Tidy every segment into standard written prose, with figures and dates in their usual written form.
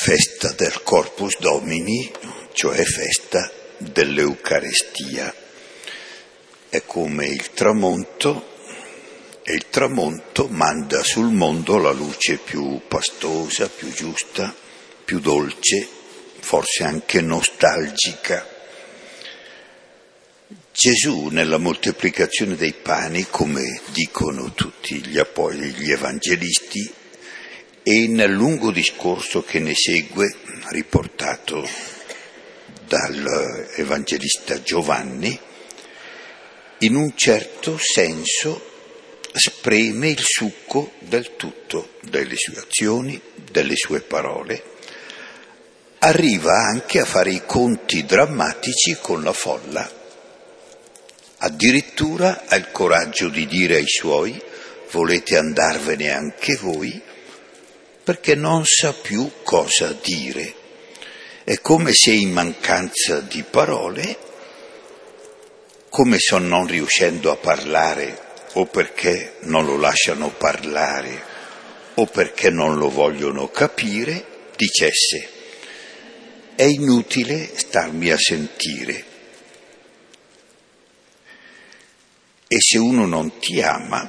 festa del Corpus Domini, cioè festa dell'Eucarestia. È come il tramonto, e il tramonto manda sul mondo la luce più pastosa, più giusta, più dolce, forse anche nostalgica. Gesù nella moltiplicazione dei pani, come dicono tutti gli evangelisti, e nel lungo discorso che ne segue, riportato dall'evangelista Giovanni, in un certo senso spreme il succo del tutto, delle sue azioni, delle sue parole, arriva anche a fare i conti drammatici con la folla. Addirittura ha il coraggio di dire ai suoi: volete andarvene anche voi? Perché non sa più cosa dire. È come se in mancanza di parole, come se non riuscendo a parlare, o perché non lo lasciano parlare, o perché non lo vogliono capire, dicesse: è inutile starmi a sentire. E se uno non ti ama,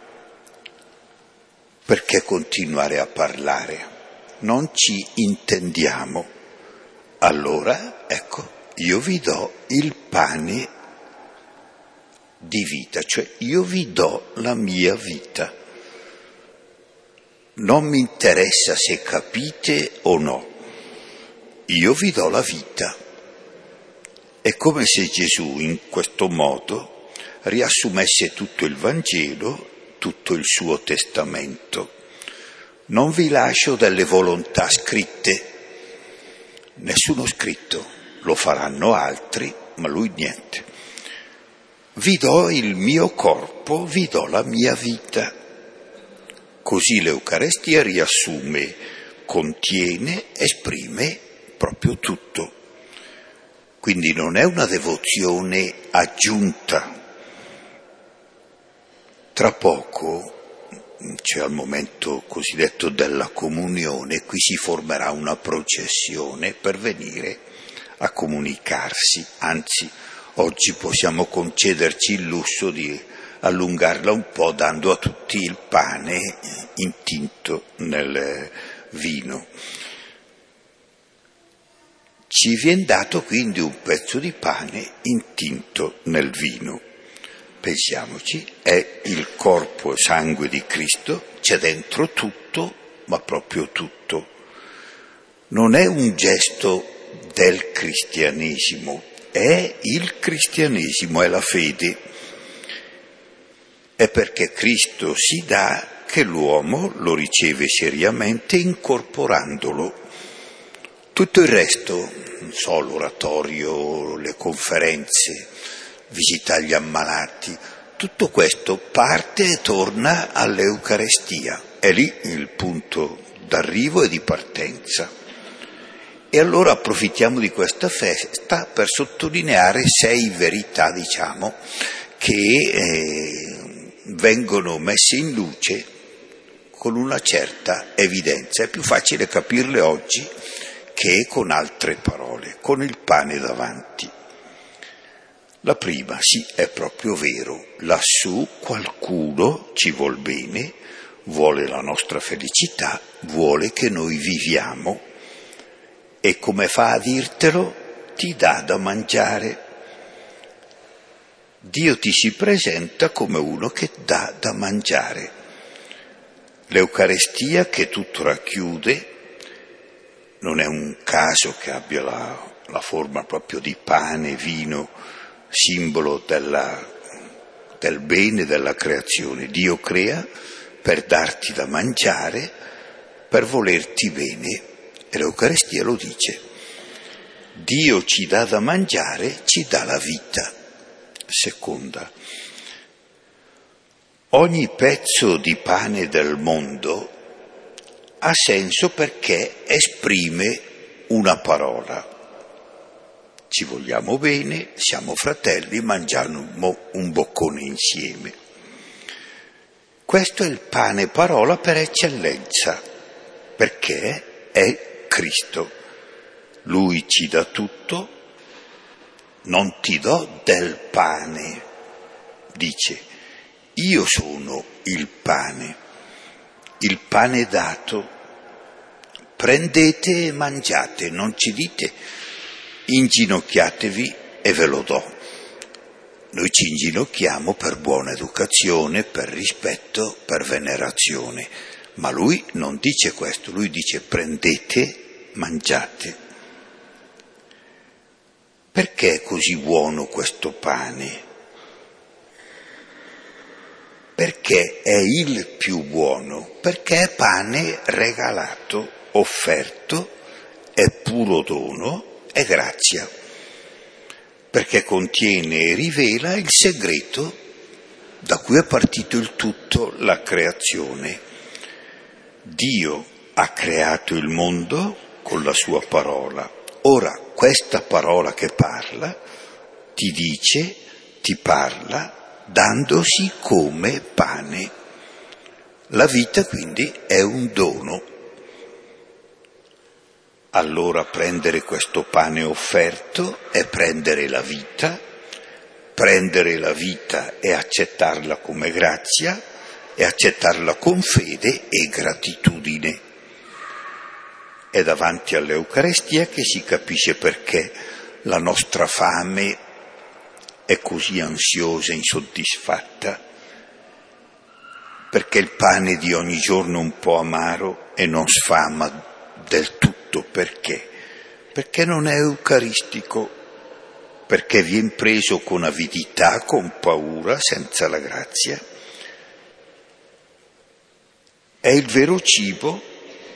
perché continuare a parlare? Non ci intendiamo. Allora, ecco, io vi do il pane di vita, cioè io vi do la mia vita. Non mi interessa se capite o no, io vi do la vita. È come se Gesù in questo modo riassumesse tutto il Vangelo, tutto il suo testamento. Non vi lascio delle volontà scritte, nessuno scritto, lo faranno altri, ma lui niente. Vi do il mio corpo, vi do la mia vita. Così l'Eucarestia riassume, contiene, esprime proprio tutto. Quindi non è una devozione aggiunta. Tra poco, cioè al momento cosiddetto della comunione, qui si formerà una processione per venire a comunicarsi. Anzi, oggi possiamo concederci il lusso di allungarla un po' dando a tutti il pane intinto nel vino. Ci viene dato quindi un pezzo di pane intinto nel vino. Pensiamoci, è il corpo e sangue di Cristo, c'è dentro tutto, ma proprio tutto. Non è un gesto del cristianesimo, è il cristianesimo, è la fede. È perché Cristo si dà che l'uomo lo riceve seriamente incorporandolo. Tutto il resto, non so, l'oratorio, le conferenze, visitare gli ammalati, tutto questo parte e torna all'Eucarestia. È lì il punto d'arrivo e di partenza. E allora approfittiamo di questa festa per sottolineare 6 verità, diciamo, che vengono messe in luce con una certa evidenza. È più facile capirle oggi che con altre parole, con il pane davanti. La prima, sì, è proprio vero, lassù qualcuno ci vuol bene, vuole la nostra felicità, vuole che noi viviamo. E come fa a dirtelo? Ti dà da mangiare. Dio ti si presenta come uno che dà da mangiare. L'Eucarestia, che tutto racchiude, non è un caso che abbia la forma proprio di pane, vino, simbolo del bene della creazione. Dio crea per darti da mangiare, per volerti bene. E l'Eucarestia lo dice. Dio ci dà da mangiare, ci dà la vita. Seconda, ogni pezzo di pane del mondo ha senso perché esprime una parola. Ci vogliamo bene, siamo fratelli, mangiamo un boccone insieme. Questo è il pane parola per eccellenza, perché è Cristo. Lui ci dà tutto, non ti do del pane, dice, io sono il pane dato, prendete e mangiate, non ci dite inginocchiatevi e ve lo do. Noi ci inginocchiamo per buona educazione, per rispetto, per venerazione, ma lui non dice questo, lui dice prendete, mangiate. Perché è così buono questo pane? Perché è il più buono? Perché è pane regalato, offerto, è puro dono, è grazia. Perché contiene e rivela il segreto da cui è partito il tutto, la creazione. Dio ha creato il mondo con la sua parola. Ora, questa parola che parla, ti dice, ti parla, dandosi come pane. La vita quindi è un dono. Allora prendere questo pane offerto è prendere la vita e accettarla come grazia e accettarla con fede e gratitudine. È davanti all'Eucarestia che si capisce perché la nostra fame è così ansiosa e insoddisfatta, perché il pane di ogni giorno è un po' amaro e non sfama del tutto. Perché? Perché non è eucaristico, perché viene preso con avidità, con paura, senza la grazia. È il vero cibo,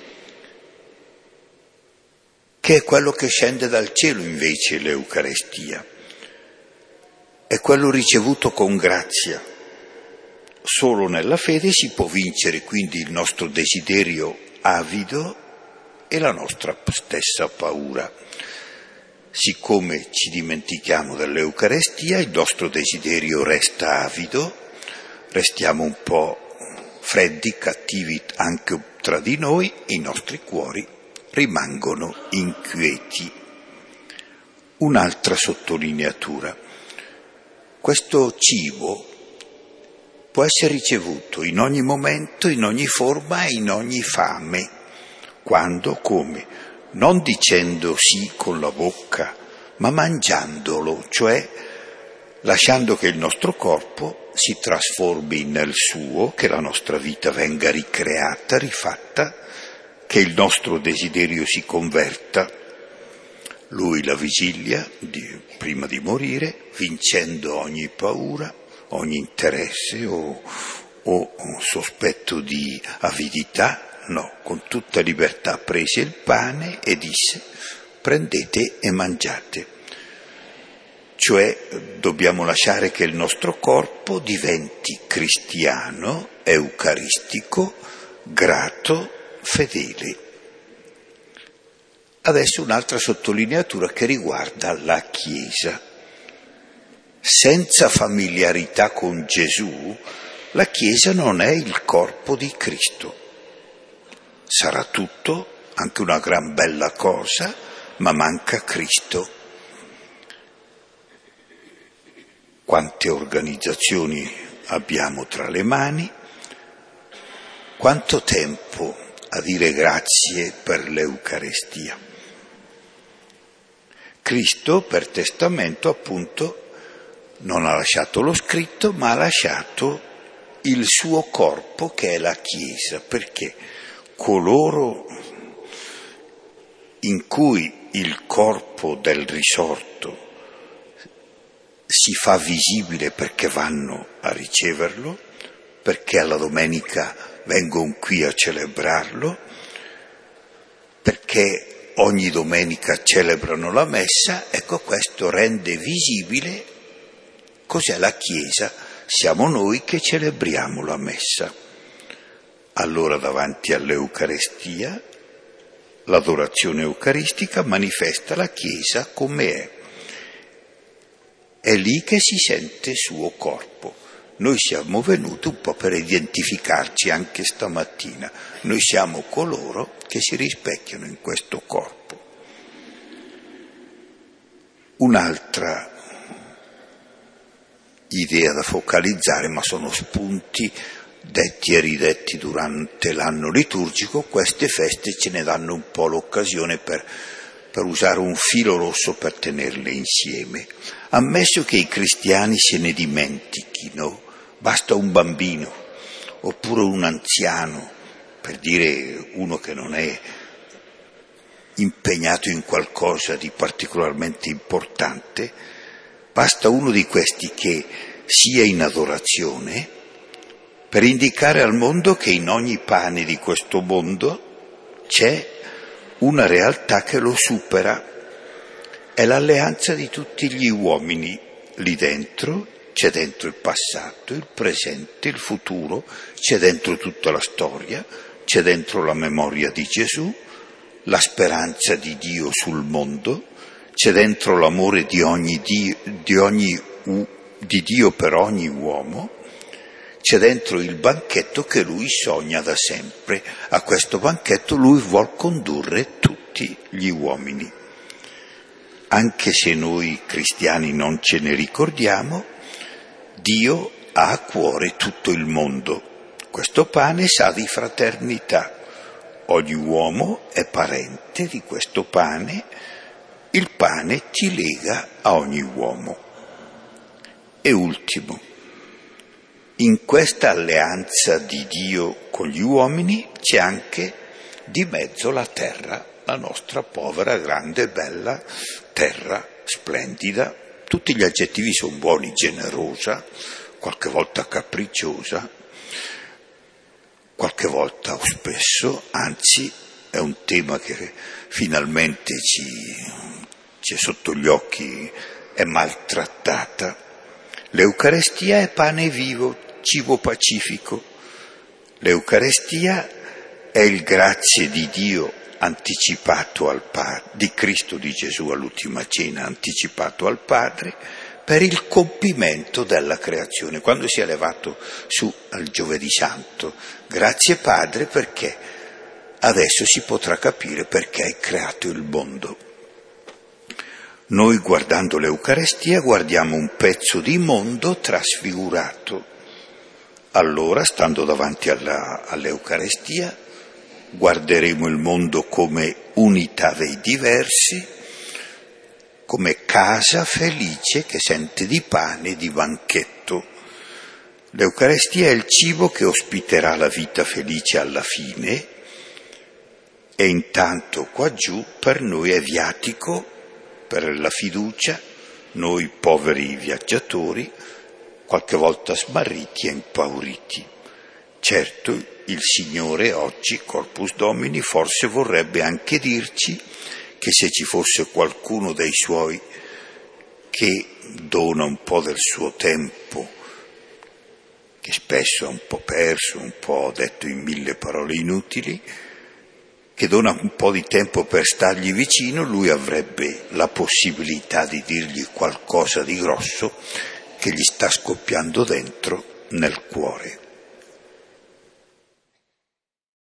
che è quello che scende dal cielo invece l'Eucarestia. È quello ricevuto con grazia. Solo nella fede si può vincere quindi il nostro desiderio avido e la nostra stessa paura. Siccome ci dimentichiamo dell'Eucarestia, il nostro desiderio resta avido, restiamo un po' freddi, cattivi anche tra di noi, i nostri cuori rimangono inquieti. Un'altra sottolineatura. Questo cibo può essere ricevuto in ogni momento, in ogni forma e in ogni fame. Quando? Come? Non dicendo sì con la bocca, ma mangiandolo, cioè lasciando che il nostro corpo si trasformi nel suo, che la nostra vita venga ricreata, rifatta, che il nostro desiderio si converta. Lui la vigilia, prima di morire, vincendo ogni paura, ogni interesse o sospetto di avidità, no, con tutta libertà prese il pane e disse prendete e mangiate. Cioè dobbiamo lasciare che il nostro corpo diventi cristiano, eucaristico, grato, fedele. Adesso un'altra sottolineatura che riguarda la Chiesa. Senza familiarità con Gesù, la Chiesa non è il corpo di Cristo. Sarà tutto, anche una gran bella cosa, ma manca Cristo. Quante organizzazioni abbiamo tra le mani, quanto tempo a dire grazie per l'Eucarestia. Cristo per testamento appunto non ha lasciato lo scritto, ma ha lasciato il suo corpo che è la Chiesa, perché coloro in cui il corpo del risorto si fa visibile perché vanno a riceverlo, perché alla domenica vengono qui a celebrarlo, perché ogni domenica celebrano la messa, ecco questo rende visibile cos'è la Chiesa, siamo noi che celebriamo la messa. Allora davanti all'Eucarestia, l'adorazione eucaristica manifesta la Chiesa come è. È lì che si sente suo corpo. Noi siamo venuti un po' per identificarci anche stamattina. Noi siamo coloro che si rispecchiano in questo corpo. Un'altra idea da focalizzare, ma sono spunti detti e ridetti durante l'anno liturgico. Queste feste ce ne danno un po' l'occasione per usare un filo rosso per tenerle insieme. Ammesso che i cristiani se ne dimentichino, basta un bambino oppure un anziano, per dire uno che non è impegnato in qualcosa di particolarmente importante, basta uno di questi che sia in adorazione per indicare al mondo che in ogni pane di questo mondo c'è una realtà che lo supera. È l'alleanza di tutti gli uomini. Lì dentro c'è dentro il passato, il presente, il futuro, c'è dentro tutta la storia, c'è dentro la memoria di Gesù, la speranza di Dio sul mondo, c'è dentro l'amore di Dio per ogni uomo, c'è dentro il banchetto che lui sogna da sempre. A questo banchetto lui vuol condurre tutti gli uomini. Anche se noi cristiani non ce ne ricordiamo, Dio ha a cuore tutto il mondo. Questo pane sa di fraternità. Ogni uomo è parente di questo pane. Il pane ti lega a ogni uomo. E ultimo, in questa alleanza di Dio con gli uomini c'è anche di mezzo la terra, la nostra povera, grande, bella terra, splendida. Tutti gli aggettivi sono buoni: generosa, qualche volta capricciosa, qualche volta o spesso, anzi è un tema che finalmente c'è sotto gli occhi, è maltrattata. L'Eucarestia è pane vivo, cibo pacifico. L'Eucarestia è il grazie di Dio anticipato al Padre, di Cristo, di Gesù all'ultima cena, anticipato al Padre per il compimento della creazione. Quando si è levato su al Giovedì Santo, grazie Padre, perché adesso si potrà capire perché hai creato il mondo. Noi, guardando l'Eucarestia, guardiamo un pezzo di mondo trasfigurato. Allora, stando davanti all'Eucarestia, guarderemo il mondo come unità dei diversi, come casa felice che sente di pane e di banchetto. L'Eucarestia è il cibo che ospiterà la vita felice alla fine, e intanto qua giù per noi è viatico per la fiducia, noi poveri viaggiatori, qualche volta smarriti e impauriti. Certo, il Signore oggi, Corpus Domini, forse vorrebbe anche dirci che se ci fosse qualcuno dei Suoi che dona un po' del suo tempo, che spesso è un po' perso, un po' detto in 1000 parole inutili, che dona un po' di tempo per stargli vicino, lui avrebbe la possibilità di dirgli qualcosa di grosso che gli sta scoppiando dentro nel cuore.